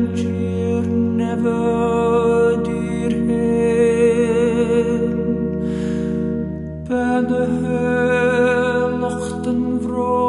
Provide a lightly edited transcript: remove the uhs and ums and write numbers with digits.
cheer never dear heen. Ben de helachten vroeg